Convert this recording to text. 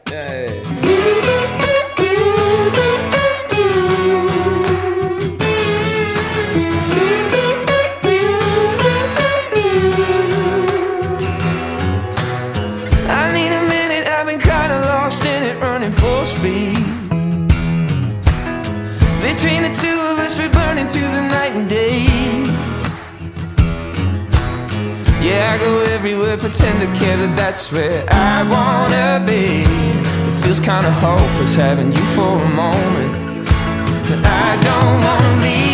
Hey. I need a minute, I've been kinda lost in it, running full speed. Between the two of us, we're burning through the night and day. Yeah, I go everywhere, pretend to care, that that's where I wanna be. It feels kinda hopeless having you for a moment, but I don't wanna leave.